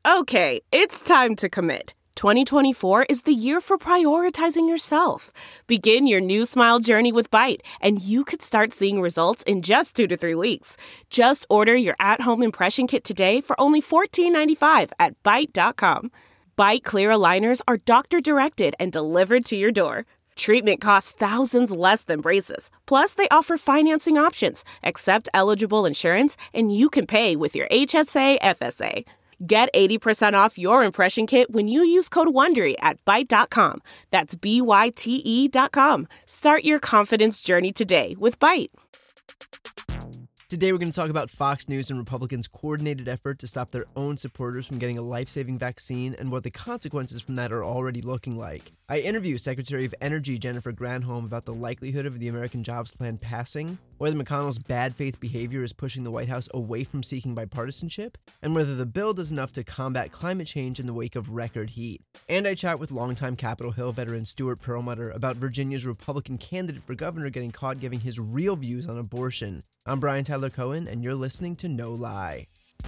Okay, it's time to commit. 2024 is the year for prioritizing yourself. Begin your new smile journey with Byte, and you could start seeing results in just 2 to 3 weeks. Just order your at-home impression kit today for only $14.95 at Byte.com. Byte Clear aligners are doctor-directed and delivered to your door. Treatment costs thousands less than braces. Plus, they offer financing options, accept eligible insurance, and you can pay with your HSA, FSA. Get 80% off your impression kit when you use code WONDERY at Byte.com. That's BYTE.com. Start your confidence journey today with Byte. Today we're going to talk about Fox News and Republicans' coordinated effort to stop their own supporters from getting a life-saving vaccine and what the consequences from that are already looking like. I interview Secretary of Energy Jennifer Granholm about the likelihood of the American Jobs Plan passing, whether McConnell's bad faith behavior is pushing the White House away from seeking bipartisanship, and whether the bill does enough to combat climate change in the wake of record heat. And I chat with longtime Capitol Hill veteran Stuart Perlmutter about Virginia's Republican candidate for governor getting caught giving his real views on abortion. I'm Brian Tyler Cohen, and you're listening to No Lie.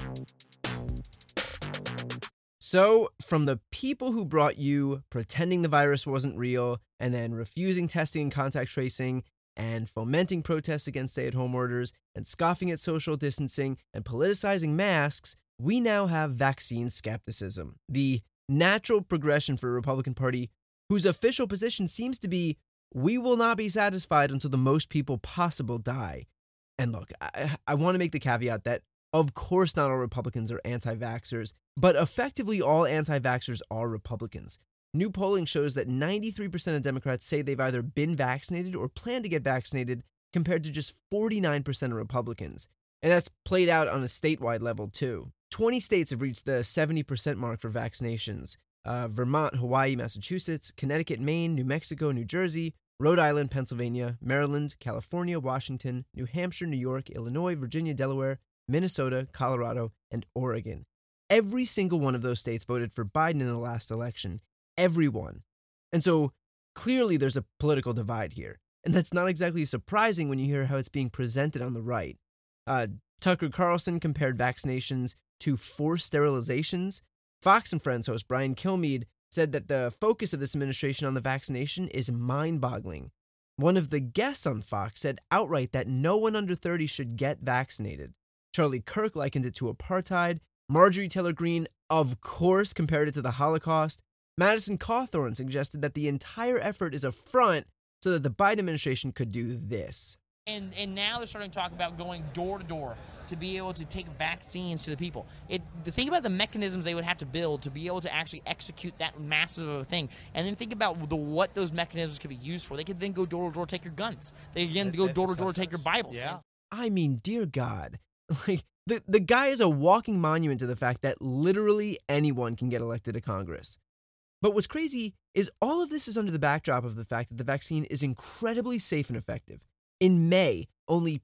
So, from the people who brought you pretending the virus wasn't real, and then refusing testing and contact tracing, and fomenting protests against stay-at-home orders, and scoffing at social distancing, and politicizing masks, we now have vaccine skepticism. The natural progression for a Republican Party whose official position seems to be, we will not be satisfied until the most people possible die. And look, I want to make the caveat that, of course, not all Republicans are anti-vaxxers, but effectively all anti-vaxxers are Republicans. New polling shows that 93% of Democrats say they've either been vaccinated or plan to get vaccinated, compared to just 49% of Republicans. And that's played out on a statewide level, too. 20 states have reached the 70% mark for vaccinations. Vermont, Hawaii, Massachusetts, Connecticut, Maine, New Mexico, New Jersey, Rhode Island, Pennsylvania, Maryland, California, Washington, New Hampshire, New York, Illinois, Virginia, Delaware, Minnesota, Colorado, and Oregon. Every single one of those states voted for Biden in the last election. Everyone. And so clearly there's a political divide here. And that's not exactly surprising when you hear how it's being presented on the right. Tucker Carlson compared vaccinations to forced sterilizations. Fox and Friends host Brian Kilmeade said that the focus of this administration on the vaccination is mind-boggling. One of the guests on Fox said outright that no one under 30 should get vaccinated. Charlie Kirk likened it to apartheid. Marjorie Taylor Greene, of course, compared it to the Holocaust. Madison Cawthorn suggested that the entire effort is a front so that the Biden administration could do this. And now they're starting to talk about going door to door to be able to take vaccines to the people. Think about the mechanisms they would have to build to be able to actually execute that massive of a thing. And then think about what those mechanisms could be used for. They could then go door to door, take your guns. They can go door to door, take your Bibles. Yeah. I mean, dear God, like the guy is a walking monument to the fact that literally anyone can get elected to Congress. But what's crazy is all of this is under the backdrop of the fact that the vaccine is incredibly safe and effective. In May, only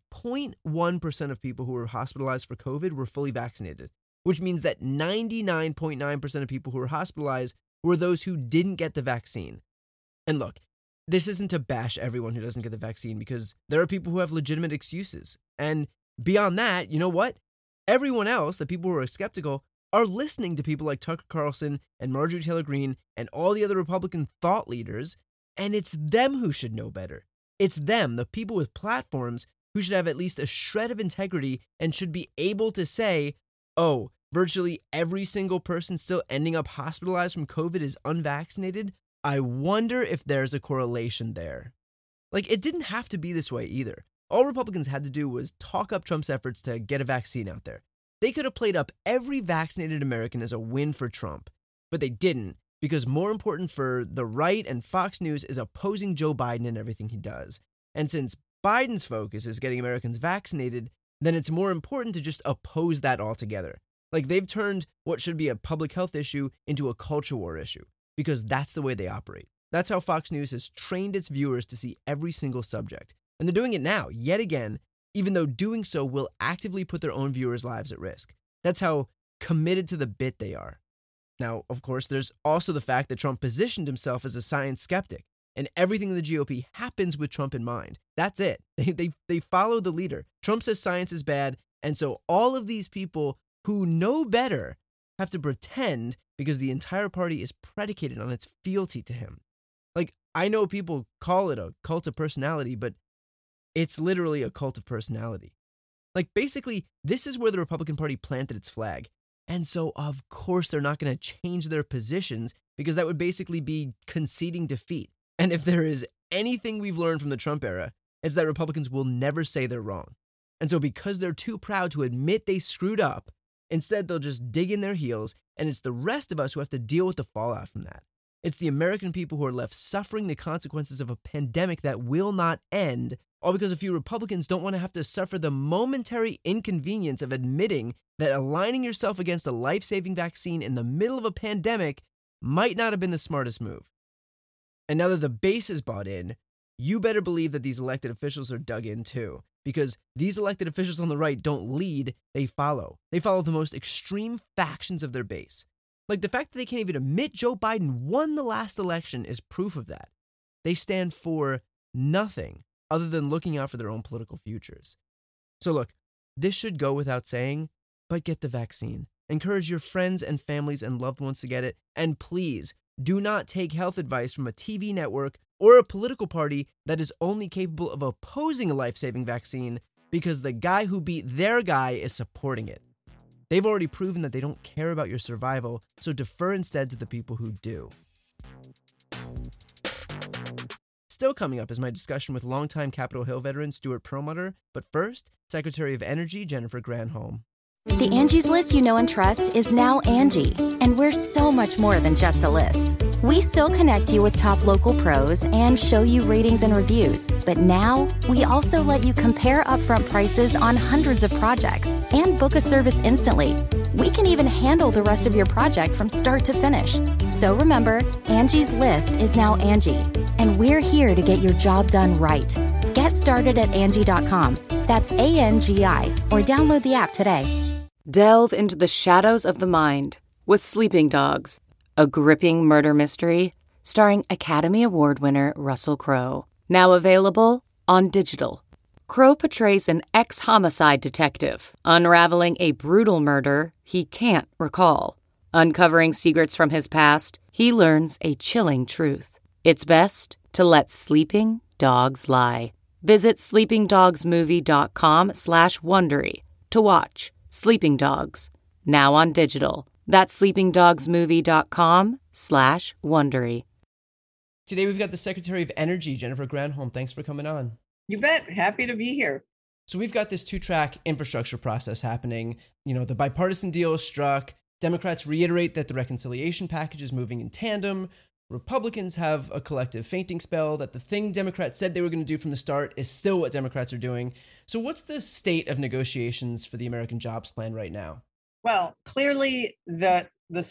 0.1% of people who were hospitalized for COVID were fully vaccinated, which means that 99.9% of people who were hospitalized were those who didn't get the vaccine. And look, this isn't to bash everyone who doesn't get the vaccine, because there are people who have legitimate excuses. And beyond that, you know what? Everyone else, the people who are skeptical, are listening to people like Tucker Carlson and Marjorie Taylor Greene and all the other Republican thought leaders, and it's them who should know better. It's them, the people with platforms, who should have at least a shred of integrity and should be able to say, oh, virtually every single person still ending up hospitalized from COVID is unvaccinated. I wonder if there's a correlation there. Like, it didn't have to be this way either. All Republicans had to do was talk up Trump's efforts to get a vaccine out there. They could have played up every vaccinated American as a win for Trump, but they didn't. Because more important for the right and Fox News is opposing Joe Biden and everything he does. And since Biden's focus is getting Americans vaccinated, then it's more important to just oppose that altogether. Like, they've turned what should be a public health issue into a culture war issue, because that's the way they operate. That's how Fox News has trained its viewers to see every single subject. And they're doing it now, yet again, even though doing so will actively put their own viewers' lives at risk. That's how committed to the bit they are. Now, of course, there's also the fact that Trump positioned himself as a science skeptic, and everything in the GOP happens with Trump in mind. That's it. They follow the leader. Trump says science is bad, and so all of these people who know better have to pretend because the entire party is predicated on its fealty to him. Like, I know people call it a cult of personality, but it's literally a cult of personality. Like, basically, this is where the Republican Party planted its flag. And so, of course, they're not going to change their positions because that would basically be conceding defeat. And if there is anything we've learned from the Trump era, it's that Republicans will never say they're wrong. And so because they're too proud to admit they screwed up, instead they'll just dig in their heels, and it's the rest of us who have to deal with the fallout from that. It's the American people who are left suffering the consequences of a pandemic that will not end, all because a few Republicans don't want to have to suffer the momentary inconvenience of admitting that aligning yourself against a life-saving vaccine in the middle of a pandemic might not have been the smartest move. And now that the base is bought in, you better believe that these elected officials are dug in too, because these elected officials on the right don't lead, they follow. They follow the most extreme factions of their base. Like, the fact that they can't even admit Joe Biden won the last election is proof of that. They stand for nothing other than looking out for their own political futures. So look, this should go without saying, but get the vaccine. Encourage your friends and families and loved ones to get it, and please, do not take health advice from a TV network or a political party that is only capable of opposing a life-saving vaccine because the guy who beat their guy is supporting it. They've already proven that they don't care about your survival, so defer instead to the people who do. Still coming up is my discussion with longtime Capitol Hill veteran Stuart Perlmutter, but first, Secretary of Energy Jennifer Granholm. The Angie's List you know and trust is now Angie, and we're so much more than just a list. We still connect you with top local pros and show you ratings and reviews, but now we also let you compare upfront prices on hundreds of projects and book a service instantly. We can even handle the rest of your project from start to finish. So remember, Angie's List is now Angie, and we're here to get your job done right. Get started at Angie.com. That's ANGI, or download the app today. Delve into the shadows of the mind with Sleeping Dogs, a gripping murder mystery starring Academy Award winner Russell Crowe. Now available on digital. Crowe portrays an ex-homicide detective unraveling a brutal murder he can't recall. Uncovering secrets from his past, he learns a chilling truth. It's best to let sleeping dogs lie. Visit sleepingdogsmovie.com/Wondery to watch Sleeping Dogs, now on digital. That's sleepingdogsmovie.com/Wondery. Today we've got the Secretary of Energy, Jennifer Granholm. Thanks for coming on. You bet. Happy to be here. So we've got this two-track infrastructure process happening. You know, the bipartisan deal is struck. Democrats reiterate that the reconciliation package is moving in tandem. Republicans have a collective fainting spell that the thing Democrats said they were going to do from the start is still what Democrats are doing. So what's the state of negotiations for the American Jobs Plan right now? Well, clearly they're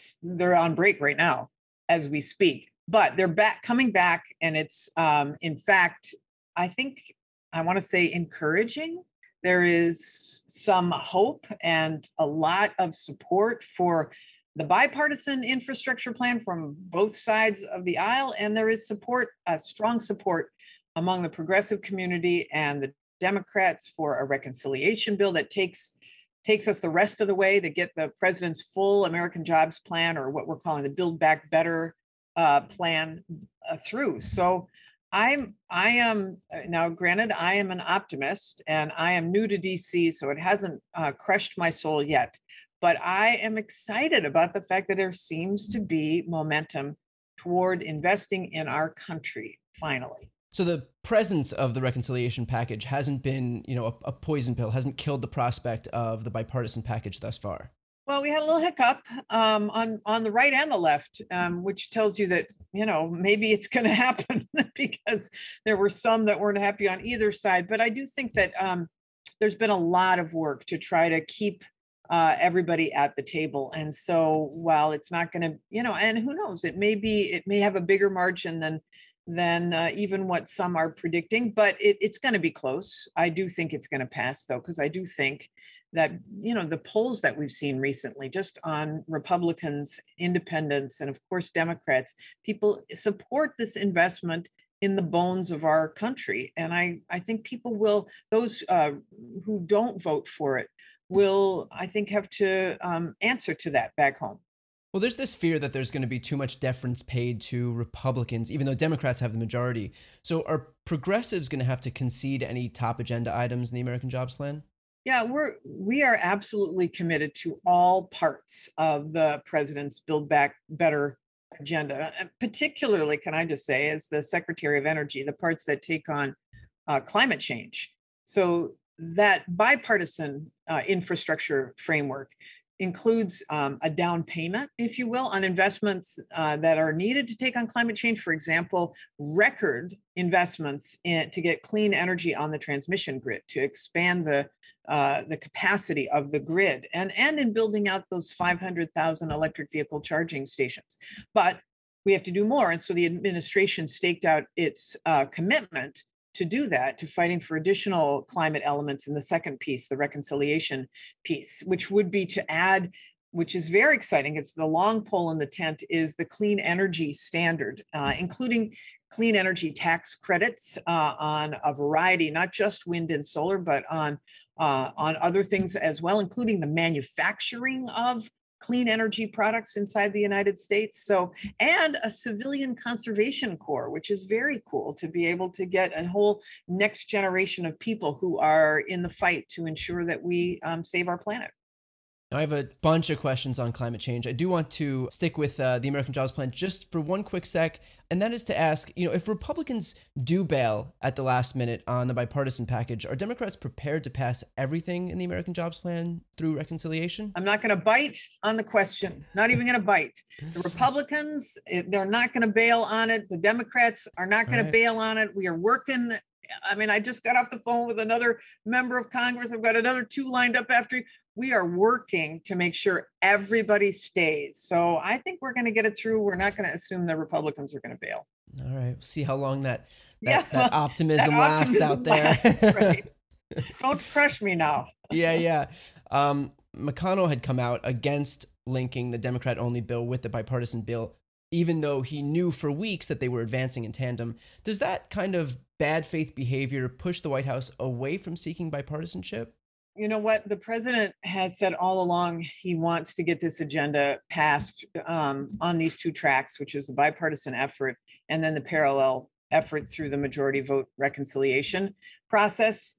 on break right now as we speak, but they're coming back, and it's in fact, I think I want to say encouraging. There is some hope and a lot of support for the bipartisan infrastructure plan from both sides of the aisle, and there is strong support among the progressive community and the Democrats for a reconciliation bill that takes us the rest of the way to get the president's full American Jobs Plan, or what we're calling the Build Back Better plan, through. So I am now, granted, I am an optimist, and I am new to DC, so it hasn't crushed my soul yet. But I am excited about the fact that there seems to be momentum toward investing in our country, finally. So the presence of the reconciliation package hasn't been, a poison pill, hasn't killed the prospect of the bipartisan package thus far. Well, we had a little hiccup on the right and the left, which tells you that, maybe it's going to happen because there were some that weren't happy on either side. But I do think that there's been a lot of work to try to keep everybody at the table. And so while it's not going to, and who knows, it may have a bigger margin than even what some are predicting, but it's going to be close. I do think it's going to pass, though, because I do think that, the polls that we've seen recently, just on Republicans, independents, and of course, Democrats, people support this investment in the bones of our country. And I think people those who don't vote for it will, I think, have to answer to that back home. Well, there's this fear that there's going to be too much deference paid to Republicans, even though Democrats have the majority. So are progressives going to have to concede any top agenda items in the American Jobs Plan? Yeah, we are absolutely committed to all parts of the president's Build Back Better agenda. And particularly, can I just say, as the Secretary of Energy, the parts that take on climate change. So that bipartisan infrastructure framework includes a down payment, if you will, on investments that are needed to take on climate change. For example, record investments to get clean energy on the transmission grid, to expand the capacity of the grid, and in building out those 500,000 electric vehicle charging stations. But we have to do more. And so the administration staked out its commitment to do that, to fighting for additional climate elements in the second piece, the reconciliation piece, which would be to add, which is very exciting. It's the long pole in the tent, is the clean energy standard, including clean energy tax credits on a variety, not just wind and solar, but on other things as well, including the manufacturing of clean energy products inside the United States. So, and a civilian conservation corps, which is very cool to be able to get a whole next generation of people who are in the fight to ensure that we save our planet. Now, I have a bunch of questions on climate change. I do want to stick with the American Jobs Plan just for one quick sec, and that is to ask, if Republicans do bail at the last minute on the bipartisan package, are Democrats prepared to pass everything in the American Jobs Plan through reconciliation? I'm not going to bite on the question, not even going to bite. The Republicans, they're not going to bail on it. The Democrats are not going to bail on it. We are working. I mean, I just got off the phone with another member of Congress. I've got another two lined up after. We are working to make sure everybody stays. So I think we're going to get it through. We're not going to assume the Republicans are going to bail. All right. We'll see how long that optimism lasts out there. Right. Don't crush me now. Yeah. McConnell had come out against linking the Democrat-only bill with the bipartisan bill, even though he knew for weeks that they were advancing in tandem. Does that kind of bad faith behavior push the White House away from seeking bipartisanship? You know what? The president has said all along he wants to get this agenda passed on these two tracks, which is the bipartisan effort and then the parallel effort through the majority vote reconciliation process.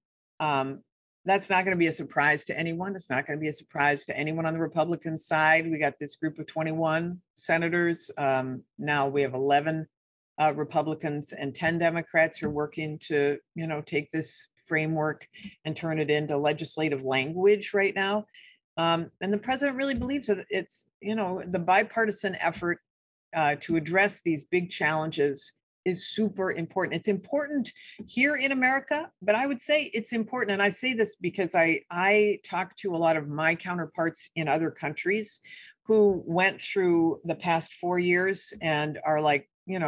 That's not going to be a surprise to anyone. It's not going to be a surprise to anyone on the Republican side. We got this group of 21 senators. Now we have 11 Republicans and 10 Democrats who are working to, take this framework and turn it into legislative language right now. And the president really believes that it's, the bipartisan effort to address these big challenges is super important. It's important here in America, but I would say it's important. And I say this because I talk to a lot of my counterparts in other countries who went through the past 4 years and are like,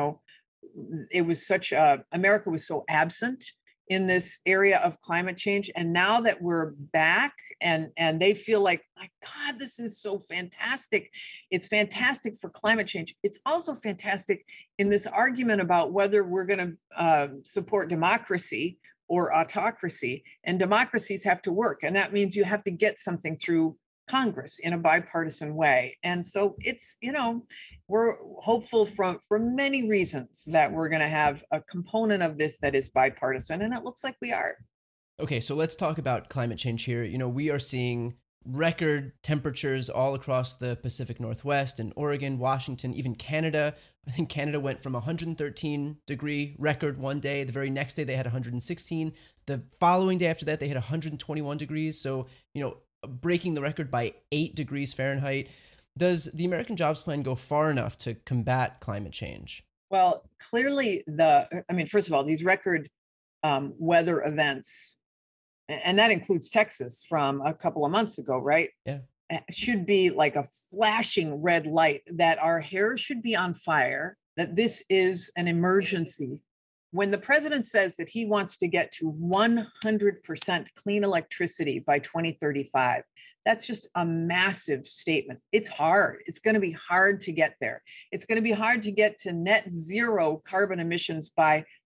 it was America was so absent in this area of climate change. And now that we're back and they feel like, my God, this is so fantastic. It's fantastic for climate change. It's also fantastic in this argument about whether we're going to support democracy or autocracy. And democracies have to work. And that means you have to get something through Congress in a bipartisan way. And so it's, we're hopeful for many reasons that we're going to have a component of this that is bipartisan, and it looks like we are. Okay, so let's talk about climate change here. We are seeing record temperatures all across the Pacific Northwest and Oregon, Washington, even Canada. I think Canada went from 113 degree record one day. The very next day they had 116. The following day after that, they had 121 degrees. So, breaking the record by 8 degrees Fahrenheit. Does the American Jobs Plan go far enough to combat climate change? Well, clearly first of all, these record weather events, and that includes Texas from a couple of months ago, right? Yeah. Should be like a flashing red light that our hair should be on fire, that this is an emergency. When the president says that he wants to get to 100% clean electricity by 2035, that's just a massive statement. It's hard. It's going to be hard to get there. It's going to be hard to get to net zero carbon emissions by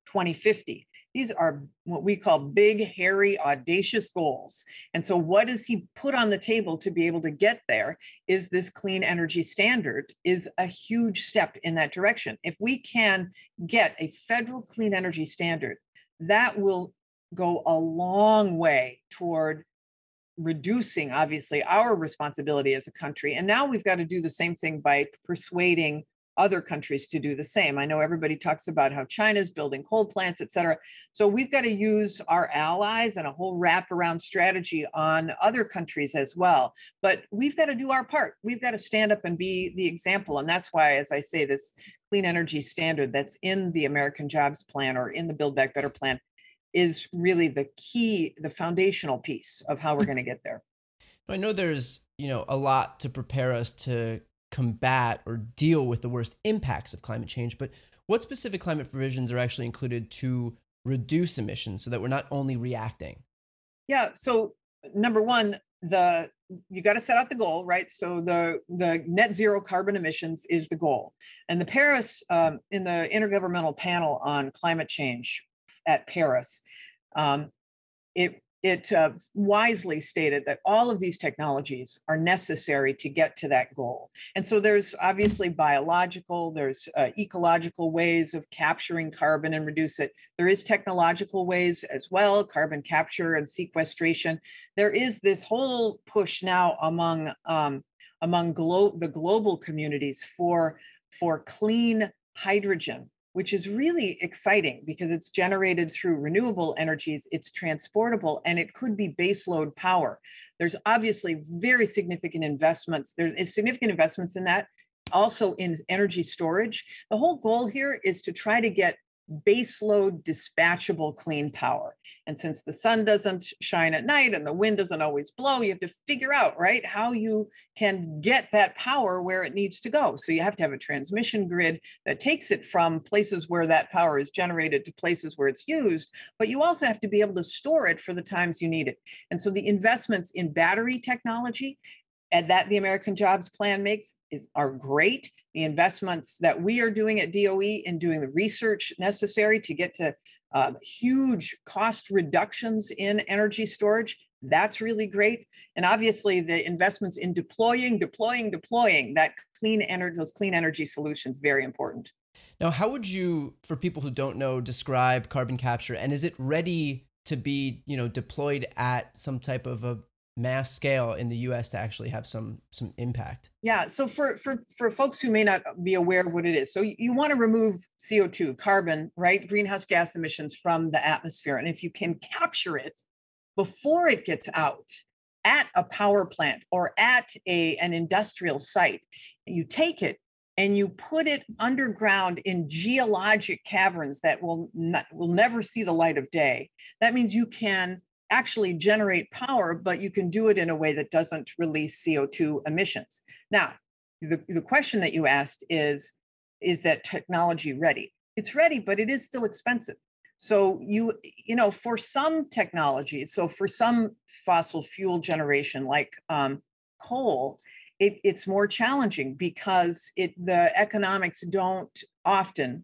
2050. These are what we call big, hairy, audacious goals. And so what does he put on the table to be able to get there is this clean energy standard is a huge step in that direction. If we can get a federal clean energy standard, that will go a long way toward reducing, obviously, our responsibility as a country. And now we've got to do the same thing by persuading other countries to do the same. I know everybody talks about how China's building coal plants, et cetera. So we've got to use our allies and a whole wraparound strategy on other countries as well. But we've got to do our part. We've got to stand up and be the example. And that's why, as I say, this clean energy standard that's in the American Jobs Plan or in the Build Back Better plan is really the key, the foundational piece of how we're going to get there. I know there's, a lot to prepare us to combat or deal with the worst impacts of climate change, but what specific climate provisions are actually included to reduce emissions so that we're not only reacting? Yeah. So number one, you got to set out the goal, right? So the net zero carbon emissions is the goal. And the Paris, in the Intergovernmental Panel on Climate Change at Paris, it wisely stated that all of these technologies are necessary to get to that goal. And so there's obviously biological, there's ecological ways of capturing carbon and reduce it. There is technological ways as well, carbon capture and sequestration. There is this whole push now among the global communities for clean hydrogen, which is really exciting because it's generated through renewable energies, it's transportable, and it could be baseload power. There's obviously very significant investments. There's significant investments in that, also in energy storage. The whole goal here is to try to get baseload dispatchable clean power. And since the sun doesn't shine at night and the wind doesn't always blow, you have to figure out, right, how you can get that power where it needs to go. So you have to have a transmission grid that takes it from places where that power is generated to places where it's used, but you also have to be able to store it for the times you need it. And so the investments in battery technology and that the American Jobs Plan makes are great. The investments that we are doing at DOE in doing the research necessary to get to huge cost reductions in energy storage, that's really great. And obviously the investments in deploying that clean energy, those clean energy solutions, very important. Now, how would you, for people who don't know, describe carbon capture, and is it ready to be, deployed at some type of a mass scale in the US to actually have some impact? Yeah. So for folks who may not be aware of what it is, so you want to remove CO2, carbon, right? Greenhouse gas emissions from the atmosphere. And if you can capture it before it gets out at a power plant or at an industrial site, you take it and you put it underground in geologic caverns that will never see the light of day. That means you can actually generate power, but you can do it in a way that doesn't release CO2 emissions. Now, the question that you asked is that technology ready? It's ready, but it is still expensive. So for some technologies, so for some fossil fuel generation like coal, it's more challenging because the economics don't often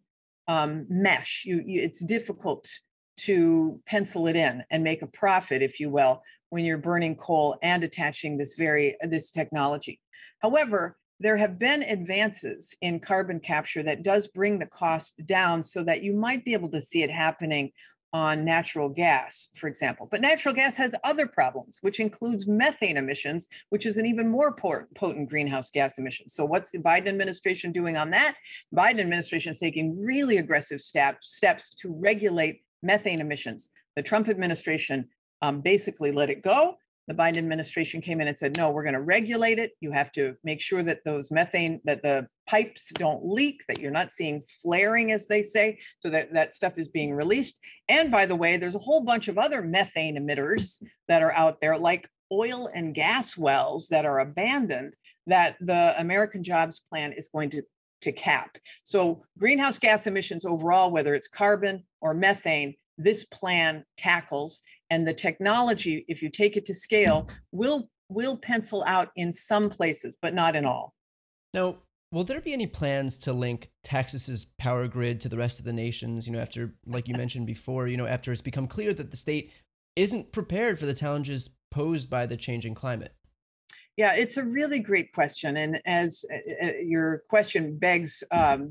mesh. It's difficult to pencil it in and make a profit, if you will, when you're burning coal and attaching this technology. However, there have been advances in carbon capture that does bring the cost down so that you might be able to see it happening on natural gas, for example. But natural gas has other problems, which includes methane emissions, which is an even more potent greenhouse gas emission. So what's the Biden administration doing on that? The Biden administration is taking really aggressive steps to regulate methane emissions. The Trump administration basically let it go. The Biden administration came in and said, no, we're going to regulate it. You have to make sure that that the pipes don't leak, that you're not seeing flaring, as they say, so that stuff is being released. And by the way, there's a whole bunch of other methane emitters that are out there, like oil and gas wells that are abandoned, that the American Jobs Plan is going to cap. So greenhouse gas emissions overall, whether it's carbon or methane, this plan tackles. And the technology, if you take it to scale, will pencil out in some places, but not in all. Now, Will there be any plans to link Texas's power grid to the rest of the nation's, after, like you mentioned before, after it's become clear that the state isn't prepared for the challenges posed by the changing climate? Yeah, it's a really great question, and as your question begs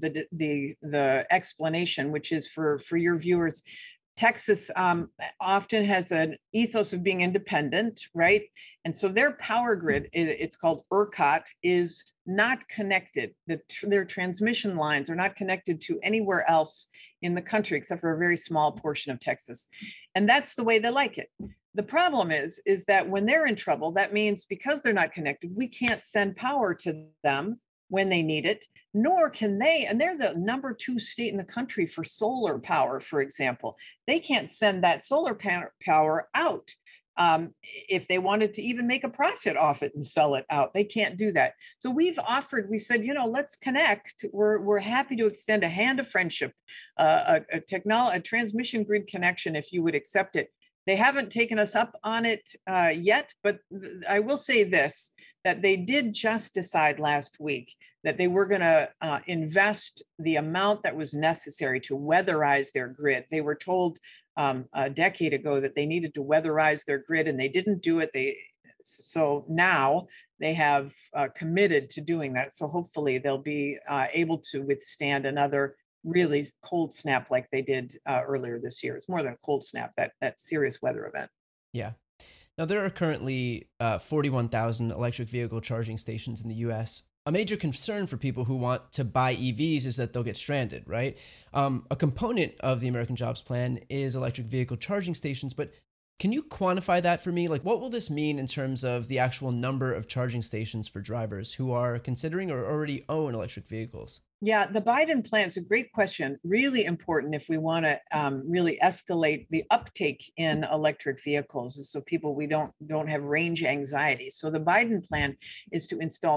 the explanation, which is for your viewers, Texas often has an ethos of being independent, right? And so their power grid, it's called ERCOT, is not connected. Their transmission lines are not connected to anywhere else in the country except for a very small portion of Texas. And that's the way they like it. The problem is that when they're in trouble, that means because they're not connected, we can't send power to them when they need it, nor can they, and they're the number 2 state in the country for solar power, for example. They can't send that solar power out. If they wanted to even make a profit off it and sell it out, they can't do that. So we said, let's connect. We're happy to extend a hand of friendship, a transmission grid connection, if you would accept it. They haven't taken us up on it yet, but I will say this, that they did just decide last week that they were going to invest the amount that was necessary to weatherize their grid. They were told a decade ago that they needed to weatherize their grid, and they didn't do it. So now they have committed to doing that. So hopefully they'll be able to withstand another really cold snap like they did earlier this year. It's more than a cold snap, that serious weather event. Yeah. Now, there are currently 41,000 electric vehicle charging stations in the U.S. A major concern for people who want to buy EVs is that they'll get stranded, right? A component of the American Jobs Plan is electric vehicle charging stations, but can you quantify that for me? Like, what will this mean in terms of the actual number of charging stations for drivers who are considering or already own electric vehicles? Yeah, the Biden plan is a great question, really important if we want to really escalate the uptake in electric vehicles, so people we don't have range anxiety. So the Biden plan is to install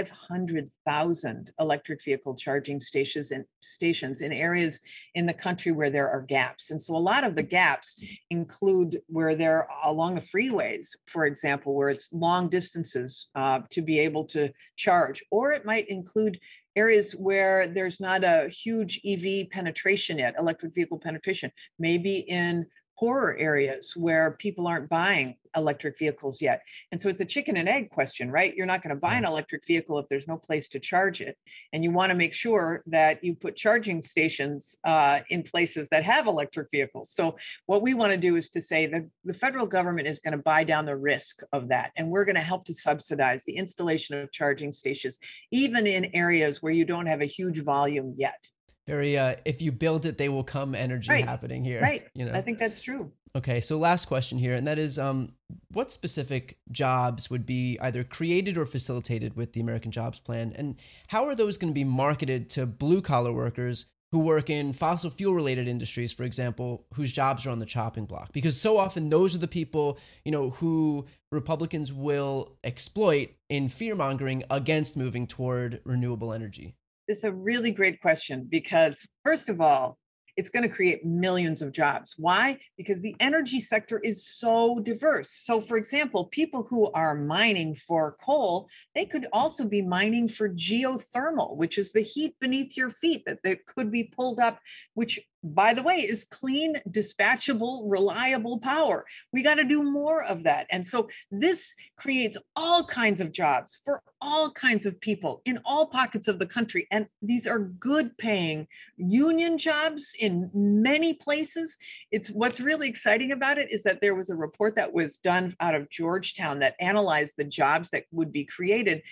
500,000 electric vehicle charging stations in areas in the country where there are gaps. And so a lot of the gaps include where they're along the freeways, for example, where it's long distances to be able to charge, or it might include areas where there's not a huge EV penetration yet, electric vehicle penetration, maybe in poorer areas where people aren't buying electric vehicles yet. And so it's a chicken and egg question, right? You're not going to buy an electric vehicle if there's no place to charge it. And you want to make sure that you put charging stations in places that have electric vehicles. So what we want to do is to say that the federal government is going to buy down the risk of that. And we're going to help to subsidize the installation of charging stations, even in areas where you don't have a huge volume yet. Very, if you build it, they will come energy happening here. Right. I think that's true. Okay. So last question here, and that is, what specific jobs would be either created or facilitated with the American Jobs Plan? And how are those going to be marketed to blue collar workers who work in fossil fuel related industries, for example, whose jobs are on the chopping block? Because so often those are the people, who Republicans will exploit in fear mongering against moving toward renewable energy. It's a really great question because, first of all, it's going to create millions of jobs. Why? Because the energy sector is so diverse. So, for example, people who are mining for coal, they could also be mining for geothermal, which is the heat beneath your feet that could be pulled up, which, by the way, is clean, dispatchable, reliable power. We got to do more of that. And so this creates all kinds of jobs for all kinds of people in all pockets of the country. And these are good paying union jobs in many places. It's what's really exciting about it is that there was a report that was done out of Georgetown that analyzed the jobs that would be created.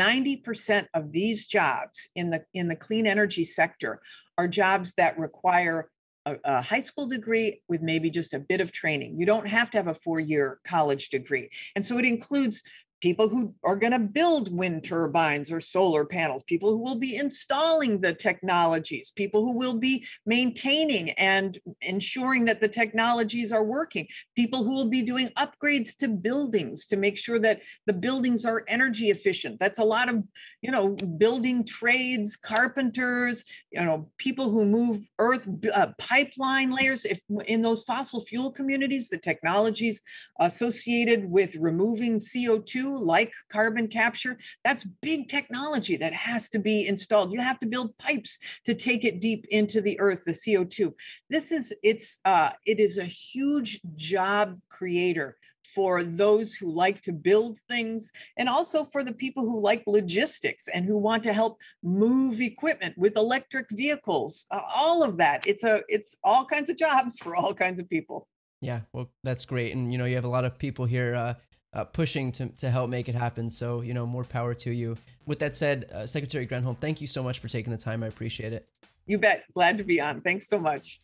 90% of these jobs in the clean energy sector are jobs that require a high school degree with maybe just a bit of training. You don't have to have a 4-year college degree. And so it includes people who are going to build wind turbines or solar panels, people who will be installing the technologies, people who will be maintaining and ensuring that the technologies are working, people who will be doing upgrades to buildings to make sure that the buildings are energy efficient. That's a lot of, building trades, carpenters, people who move earth pipeline layers. If in those fossil fuel communities, the technologies associated with removing CO2 CO2, like carbon capture, that's big technology that has to be installed. You have to build pipes to take it deep into the earth, the CO2. It is a huge job creator for those who like to build things, and also for the people who like logistics and who want to help move equipment with electric vehicles. All of that. It's all kinds of jobs for all kinds of people. Yeah, well, that's great. And, you have a lot of people here pushing to help make it happen. So, more power to you. With that said, Secretary Granholm, thank you so much for taking the time. I appreciate it. You bet. Glad to be on. Thanks so much.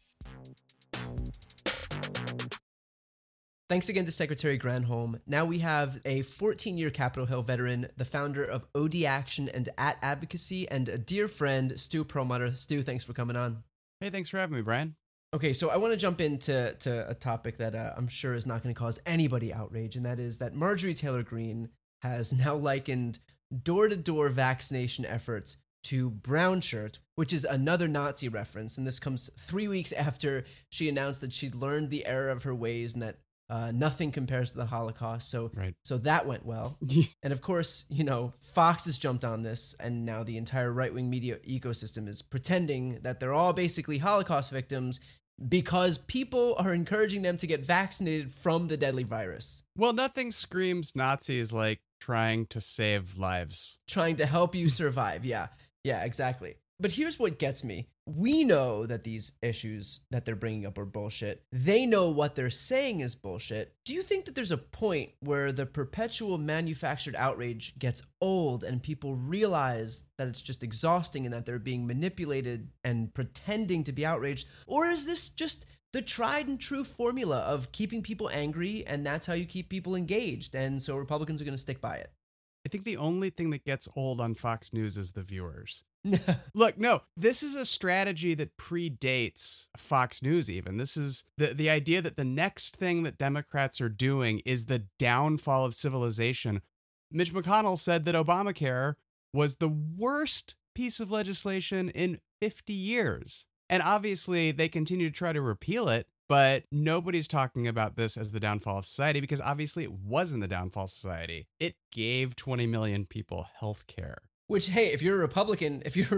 Thanks again to Secretary Granholm. Now we have a 14-year Capitol Hill veteran, the founder of OD Action and @Advocacy, and a dear friend, Stu Perlmutter. Stu, thanks for coming on. Hey, thanks for having me, Brian. Okay, so I want to jump into a topic that I'm sure is not going to cause anybody outrage, and that is that Marjorie Taylor Greene has now likened door-to-door vaccination efforts to brown shirts, which is another Nazi reference, and this comes 3 weeks after she announced that she'd learned the error of her ways and that nothing compares to the Holocaust. So that went well. And of course, Fox has jumped on this, and now the entire right-wing media ecosystem is pretending that they're all basically Holocaust victims because people are encouraging them to get vaccinated from the deadly virus. Well, nothing screams Nazis like trying to save lives. Trying to help you survive. Yeah, exactly. But here's what gets me. We know that these issues that they're bringing up are bullshit. They know what they're saying is bullshit. Do you think that there's a point where the perpetual manufactured outrage gets old and people realize that it's just exhausting and that they're being manipulated and pretending to be outraged? Or is this just the tried and true formula of keeping people angry, and that's how you keep people engaged, and so Republicans are going to stick by it? I think the only thing that gets old on Fox News is the viewers. Look, no, this is a strategy that predates Fox News even. This is the idea that the next thing that Democrats are doing is the downfall of civilization. Mitch McConnell said that Obamacare was the worst piece of legislation in 50 years. And obviously they continue to try to repeal it, but nobody's talking about this as the downfall of society because obviously it wasn't the downfall of society. It gave 20 million people health care. Which, hey, if you're a Republican,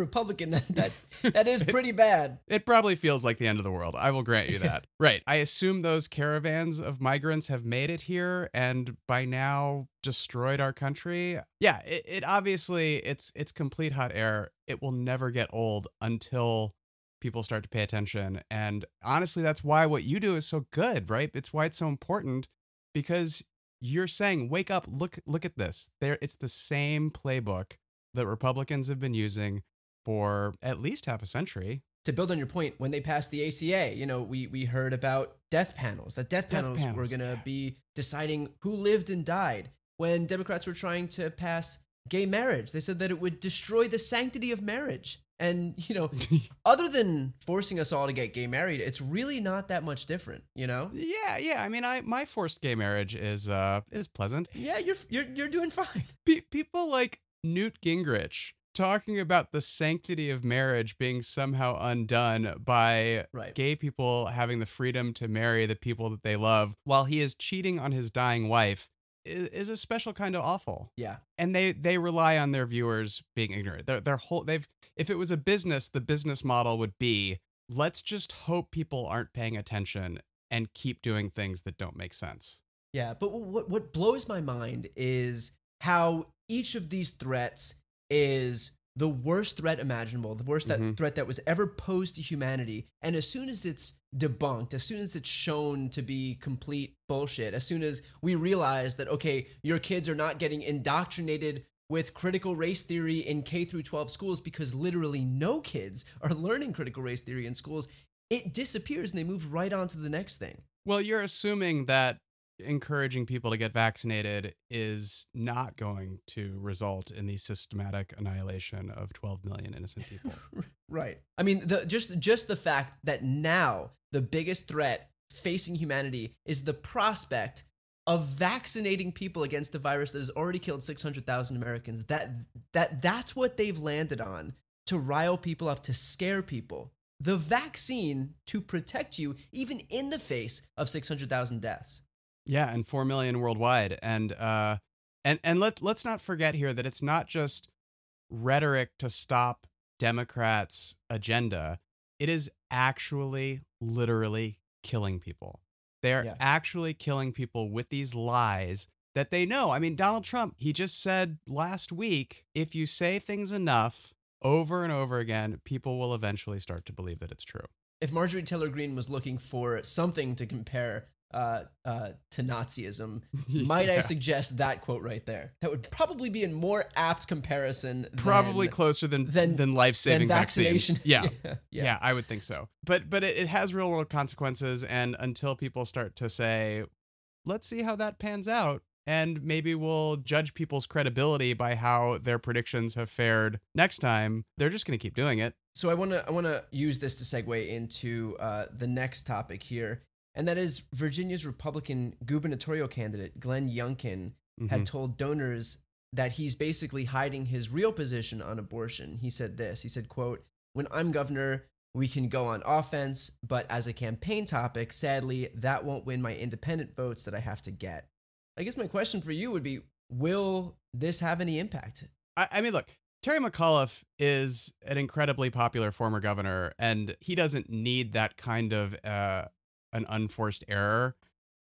that is pretty bad. It probably feels like the end of the world. I will grant you that. Right. I assume those caravans of migrants have made it here and by now destroyed our country. Yeah, it obviously, it's complete hot air. It will never get old until people start to pay attention. And honestly, that's why what you do is so good, right? It's why it's so important, because you're saying, wake up, look at this. It's the same playbook that Republicans have been using for at least half a century. To build on your point, when they passed the ACA, we heard about death panels, that death panels were going to be deciding who lived and died. When Democrats were trying to pass gay marriage, they said that it would destroy the sanctity of marriage. And, other than forcing us all to get gay married, it's really not that much different, Yeah. I mean, my forced gay marriage is pleasant. Yeah, you're doing fine. People like Newt Gingrich talking about the sanctity of marriage being somehow undone by gay people having the freedom to marry the people that they love while he is cheating on his dying wife is a special kind of awful. Yeah. And they rely on their viewers being ignorant. If it was a business, the business model would be, let's just hope people aren't paying attention and keep doing things that don't make sense. Yeah, but what blows my mind is how each of these threats is the worst threat imaginable, the worst threat that was ever posed to humanity. And as soon as it's debunked, as soon as it's shown to be complete bullshit, as soon as we realize that, okay, your kids are not getting indoctrinated with critical race theory in K through 12 schools because literally no kids are learning critical race theory in schools, it disappears and they move right on to the next thing. Well, you're assuming that encouraging people to get vaccinated is not going to result in the systematic annihilation of 12 million innocent people. Right. I mean, just the fact that now the biggest threat facing humanity is the prospect of vaccinating people against a virus that has already killed 600,000 Americans. That's what they've landed on to rile people up, to scare people. The vaccine to protect you even in the face of 600,000 deaths. Yeah, and 4 million worldwide. And And let's not forget here that it's not just rhetoric to stop Democrats' agenda. It is actually literally killing people. They're actually killing people with these lies that they know. I mean, Donald Trump, he just said last week, if you say things enough over and over again, people will eventually start to believe that it's true. If Marjorie Taylor Greene was looking for something to compare to Nazism, might I suggest that quote right there? That would probably be a more apt comparison. Probably closer than life-saving vaccination. vaccines. Yeah, I would think so. But it has real world consequences, and until people start to say, let's see how that pans out, and maybe we'll judge people's credibility by how their predictions have fared next time, they're just going to keep doing it. So I want to use this to segue into the next topic here. And that is Virginia's Republican gubernatorial candidate, Glenn Youngkin, had told donors that he's basically hiding his real position on abortion. He said this, he said, quote, "When I'm governor, we can go on offense, but as a campaign topic, sadly, that won't win my independent votes that I have to get." I guess my question for you would be, will this have any impact? I mean, look, Terry McAuliffe is an incredibly popular former governor, and he doesn't need that kind of an unforced error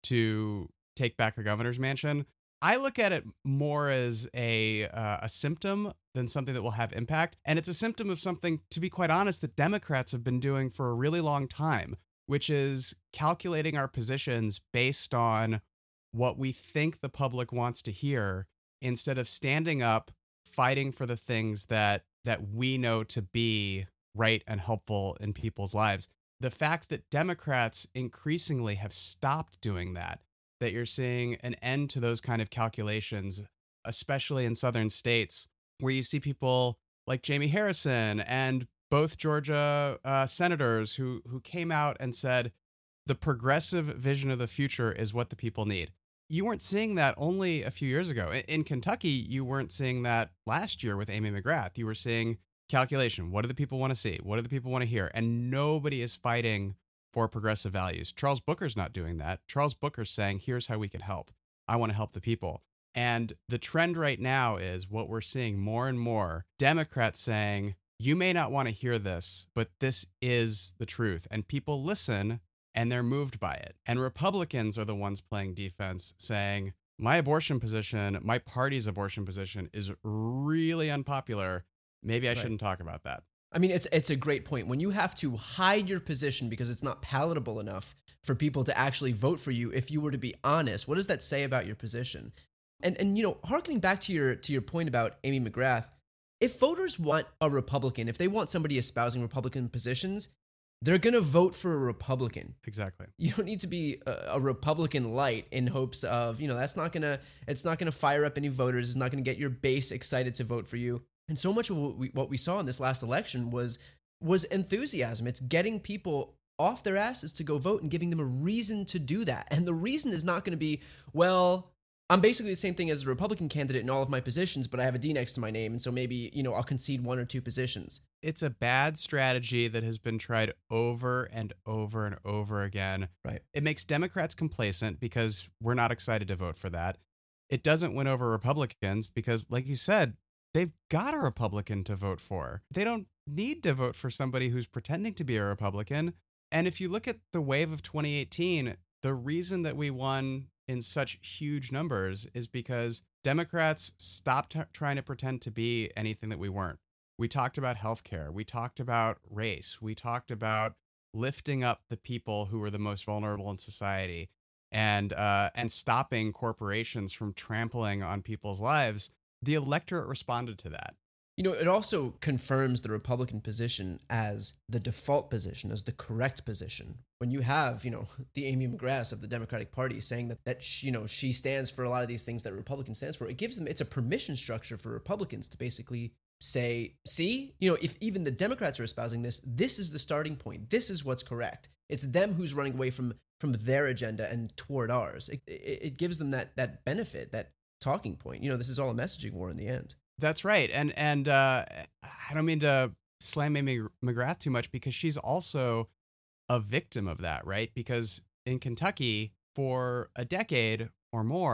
to take back the governor's mansion. I look at it more as a symptom than something that will have impact. And it's a symptom of something, to be quite honest, that Democrats have been doing for a really long time, which is calculating our positions based on what we think the public wants to hear instead of standing up, fighting for the things that we know to be right and helpful in people's lives. The fact that Democrats increasingly have stopped doing that you're seeing an end to those kind of calculations, especially in southern states, where you see people like Jamie Harrison and both Georgia senators who came out and said, the progressive vision of the future is what the people need. You weren't seeing that only a few years ago. In Kentucky, you weren't seeing that last year with Amy McGrath. You were seeing calculation. What do the people want to see? What do the people want to hear? And nobody is fighting for progressive values. Charles Booker's not doing that. Charles Booker's saying, here's how we can help. I want to help the people. And the trend right now is what we're seeing more and more, Democrats saying, you may not want to hear this, but this is the truth. And people listen and they're moved by it. And Republicans are the ones playing defense, saying, my abortion position, my party's abortion position is really unpopular. Maybe I shouldn't talk about that. I mean, it's a great point. When you have to hide your position because it's not palatable enough for people to actually vote for you, if you were to be honest, what does that say about your position? And you know, harkening back to your point about Amy McGrath, if voters want a Republican, if they want somebody espousing Republican positions, they're going to vote for a Republican. Exactly. You don't need to be a Republican light in hopes of, you know, it's not going to fire up any voters. It's not going to get your base excited to vote for you. And so much of what we saw in this last election was enthusiasm. It's getting people off their asses to go vote and giving them a reason to do that. And the reason is not going to be, well, I'm basically the same thing as the Republican candidate in all of my positions, but I have a D next to my name, and so maybe, you know, I'll concede one or two positions. It's a bad strategy that has been tried over and over and over again. Right. It makes Democrats complacent because we're not excited to vote for that. It doesn't win over Republicans because, like you said, they've got a Republican to vote for. They don't need to vote for somebody who's pretending to be a Republican. And if you look at the wave of 2018, the reason that we won in such huge numbers is because Democrats stopped trying to pretend to be anything that we weren't. We talked about healthcare. We talked about race. We talked about lifting up the people who were the most vulnerable in society and stopping corporations from trampling on people's lives. The electorate responded to that. You know, it also confirms the Republican position as the default position, as the correct position. When you have, you know, the Amy McGrath of the Democratic Party saying that she stands for a lot of these things that Republican stands for, it's a permission structure for Republicans to basically say, see, you know, if even the Democrats are espousing this, this is the starting point. This is what's correct. It's them who's running away from their agenda and toward ours. It gives them that benefit, that talking point. You know, this is all a messaging war in the end. That's right. And I don't mean to slam Amy McGrath too much because she's also a victim of that, right? Because in Kentucky, for a decade or more,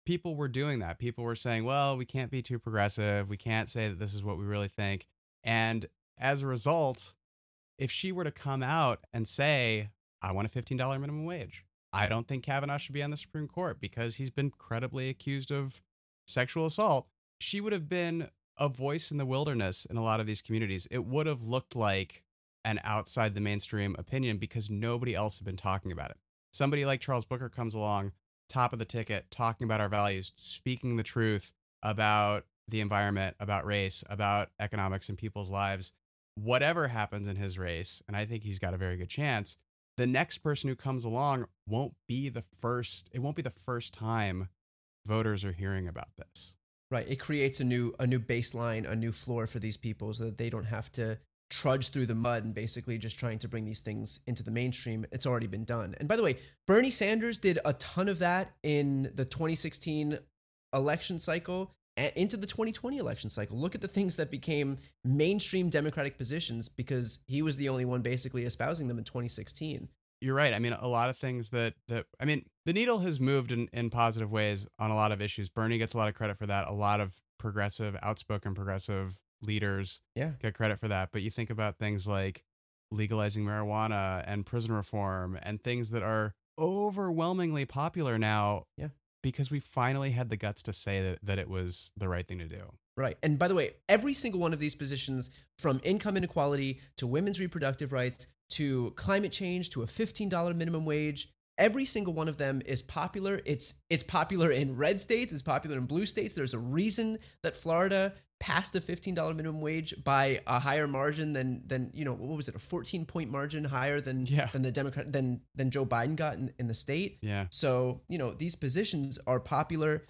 people were doing that. People were saying, well, we can't be too progressive. We can't say that this is what we really think. And as a result, if she were to come out and say, I want a $15 minimum wage, I don't think Kavanaugh should be on the Supreme Court because he's been credibly accused of sexual assault, she would have been a voice in the wilderness in a lot of these communities. It would have looked like an outside the mainstream opinion because nobody else had been talking about it. Somebody like Charles Booker comes along, top of the ticket, talking about our values, speaking the truth about the environment, about race, about economics and people's lives. Whatever happens in his race, and I think he's got a very good chance, the next person who comes along won't be the first time voters are hearing about this. Right. It creates a new baseline, a new floor for these people so that they don't have to trudge through the mud and basically just trying to bring these things into the mainstream. It's already been done. And by the way, Bernie Sanders did a ton of that in the 2016 election cycle and into the 2020 election cycle. Look at the things that became mainstream Democratic positions because he was the only one basically espousing them in 2016. You're right. I mean, a lot of things the needle has moved in positive ways on a lot of issues. Bernie gets a lot of credit for that. A lot of outspoken progressive leaders get credit for that. But you think about things like legalizing marijuana and prison reform and things that are overwhelmingly popular now because we finally had the guts to say that it was the right thing to do. Right. And by the way, every single one of these positions, from income inequality to women's reproductive rights to climate change to a $15 minimum wage, every single one of them is popular. It's popular in red states. It's popular in blue states. There's a reason that Florida passed a $15 minimum wage by a higher margin than what was it, a 14-point margin higher than the Democrat than Joe Biden got in the state. Yeah. So these positions are popular.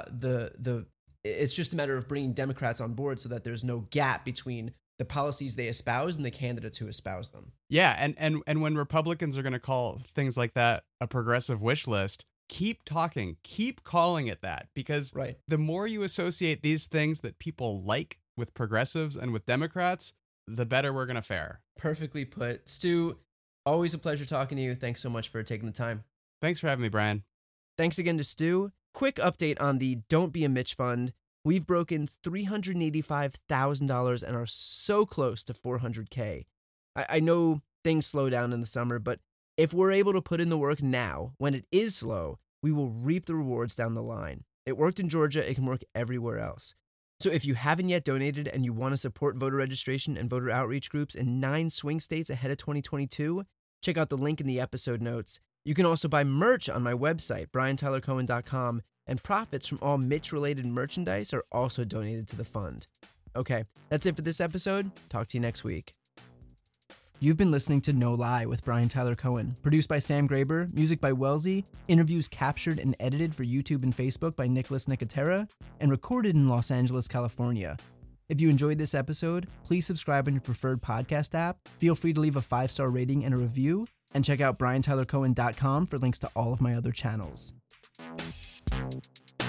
It's just a matter of bringing Democrats on board so that there's no gap between the policies they espouse and the candidates who espouse them. Yeah, and when Republicans are going to call things like that a progressive wish list, keep talking, keep calling it that, because the more you associate these things that people like with progressives and with Democrats, the better we're going to fare. Perfectly put. Stu, always a pleasure talking to you. Thanks so much for taking the time. Thanks for having me, Brian. Thanks again to Stu. Quick update on the Don't Be a Mitch Fund. We've broken $385,000 and are so close to $400K. I know things slow down in the summer, but if we're able to put in the work now, when it is slow, we will reap the rewards down the line. It worked in Georgia. It can work everywhere else. So if you haven't yet donated and you want to support voter registration and voter outreach groups in 9 swing states ahead of 2022, check out the link in the episode notes. You can also buy merch on my website, briantylercohen.com, and profits from all Mitch-related merchandise are also donated to the fund. Okay, that's it for this episode. Talk to you next week. You've been listening to No Lie with Brian Tyler Cohen, produced by Sam Graber, music by Wellesley, interviews captured and edited for YouTube and Facebook by Nicholas Nicotera, and recorded in Los Angeles, California. If you enjoyed this episode, please subscribe on your preferred podcast app, feel free to leave a 5-star rating and a review, and check out briantylercohen.com for links to all of my other channels.